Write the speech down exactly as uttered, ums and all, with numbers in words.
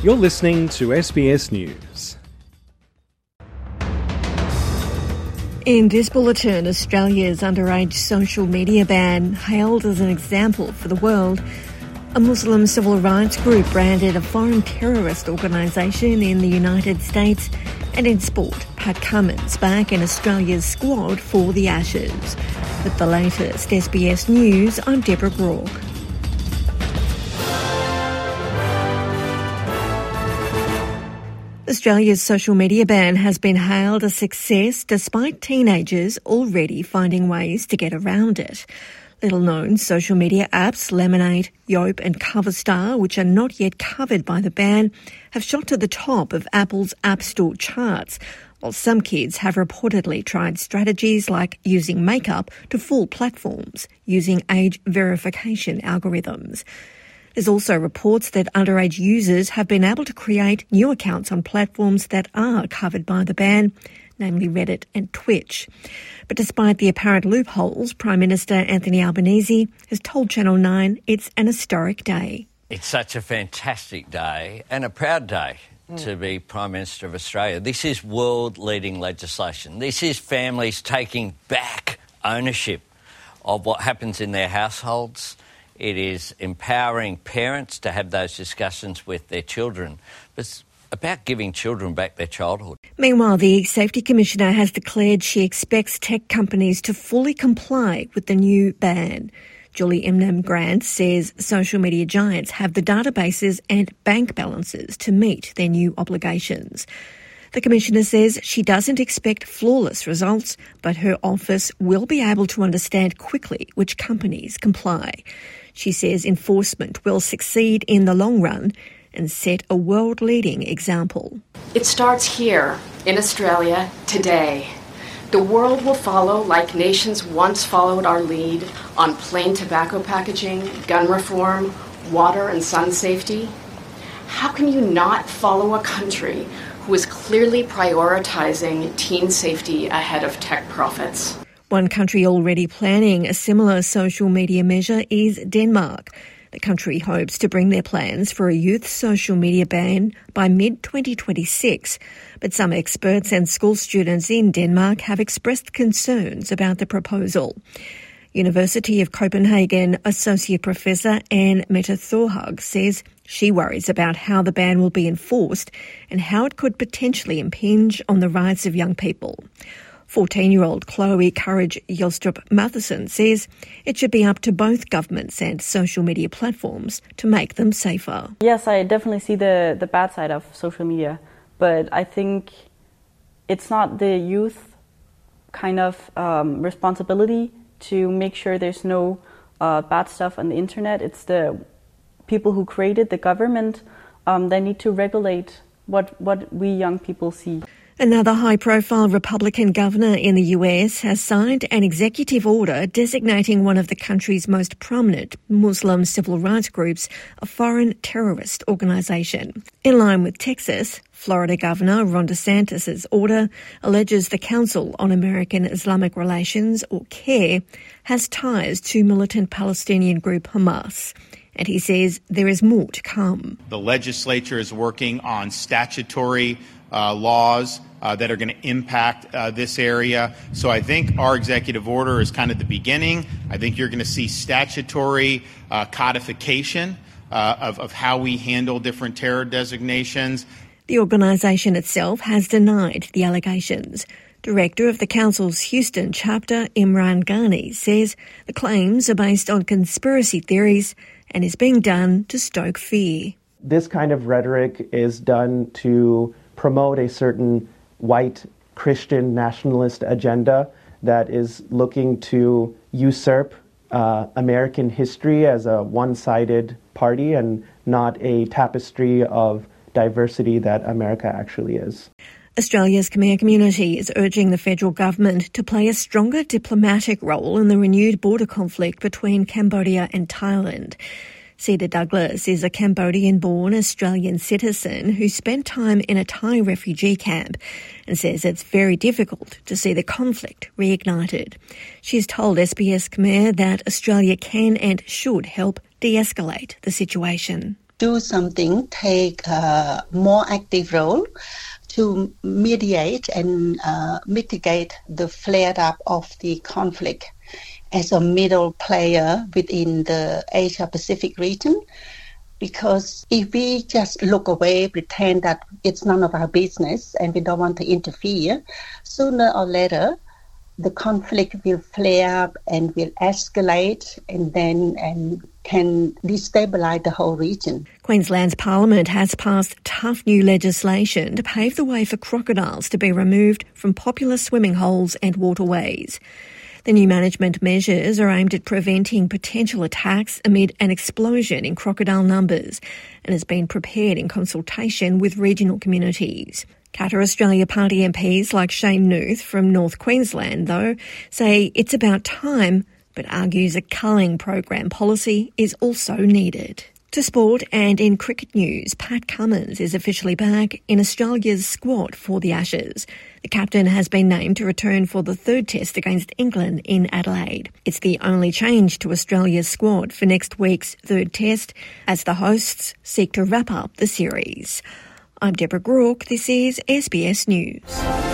You're listening to S B S News. In this bulletin, Australia's underage social media ban hailed as an example for the world. A Muslim civil rights group branded a foreign terrorist organisation in the United States. And in sport, Pat Cummins back in Australia's squad for the Ashes. With the latest S B S News, I'm Deborah Groarke. Australia's social media ban has been hailed a success despite teenagers already finding ways to get around it. Little-known social media apps Lemonade, Yope and Coverstar, which are not yet covered by the ban, have shot to the top of Apple's App Store charts, while some kids have reportedly tried strategies like using makeup to fool platforms using age verification algorithms. There's also reports that underage users have been able to create new accounts on platforms that are covered by the ban, namely Reddit and Twitch. But despite the apparent loopholes, Prime Minister Anthony Albanese has told Channel nine it's an historic day. It's such a fantastic day and a proud day mm. to be Prime Minister of Australia. This is world-leading legislation. This is families taking back ownership of what happens in their households. It is empowering parents to have those discussions with their children. But it's about giving children back their childhood. Meanwhile, the Safety Commissioner has declared she expects tech companies to fully comply with the new ban. Julie Emnem-Grant says social media giants have the databases and bank balances to meet their new obligations. The Commissioner says she doesn't expect flawless results, but her office will be able to understand quickly which companies comply. She says enforcement will succeed in the long run and set a world-leading example. It starts here in Australia today. The world will follow like nations once followed our lead on plain tobacco packaging, gun reform, water and sun safety. How can you not follow a country who is clearly prioritizing teen safety ahead of tech profits? One country already planning a similar social media measure is Denmark. The country hopes to bring their plans for a youth social media ban by mid twenty twenty-six. But some experts and school students in Denmark have expressed concerns about the proposal. University of Copenhagen Associate Professor Anne Mette Thorhag says she worries about how the ban will be enforced and how it could potentially impinge on the rights of young people. fourteen-year-old Chloe Courage Yelstrup Matheson says it should be up to both governments and social media platforms to make them safer. Yes, I definitely see the, the bad side of social media, but I think it's not the youth kind of um, responsibility to make sure there's no uh, bad stuff on the internet. It's the people who created the government um, that need to regulate what, what we young people see. Another high-profile Republican governor in the U S has signed an executive order designating one of the country's most prominent Muslim civil rights groups a foreign terrorist organisation. In line with Texas, Florida Governor Ron DeSantis' order alleges the Council on American Islamic Relations, or CARE, has ties to militant Palestinian group Hamas. And he says there is more to come. The legislature is working on statutory Uh, laws uh, that are going to impact uh, this area. So I think our executive order is kind of the beginning. I think you're going to see statutory uh, codification uh, of, of how we handle different terror designations. The organisation itself has denied the allegations. Director of the Council's Houston chapter, Imran Ghani, says the claims are based on conspiracy theories and is being done to stoke fear. This kind of rhetoric is done to promote a certain white Christian nationalist agenda that is looking to usurp uh, American history as a one-sided party and not a tapestry of diversity that America actually is. Australia's Khmer community is urging the federal government to play a stronger diplomatic role in the renewed border conflict between Cambodia and Thailand. Cedar Douglas is a Cambodian-born Australian citizen who spent time in a Thai refugee camp and says it's very difficult to see the conflict reignited. She's told S B S Khmer that Australia can and should help de-escalate the situation. do something, take a more active role to mediate and uh, mitigate the flare-up of the conflict as a middle player within the Asia-Pacific region. Because if we just look away, pretend that it's none of our business and we don't want to interfere, sooner or later, the conflict will flare up and will escalate and then and can destabilise the whole region. Queensland's Parliament has passed tough new legislation to pave the way for crocodiles to be removed from popular swimming holes and waterways. The new management measures are aimed at preventing potential attacks amid an explosion in crocodile numbers and has been prepared in consultation with regional communities. Qatar Australia Party M Ps like Shane Newth from North Queensland, though, say it's about time, but argues a culling program policy is also needed. To sport and in cricket news, Pat Cummins is officially back in Australia's squad for the Ashes. The captain has been named to return for the third test against England in Adelaide. It's the only change to Australia's squad for next week's third test as the hosts seek to wrap up the series. I'm Deborah Grook. This is S B S News.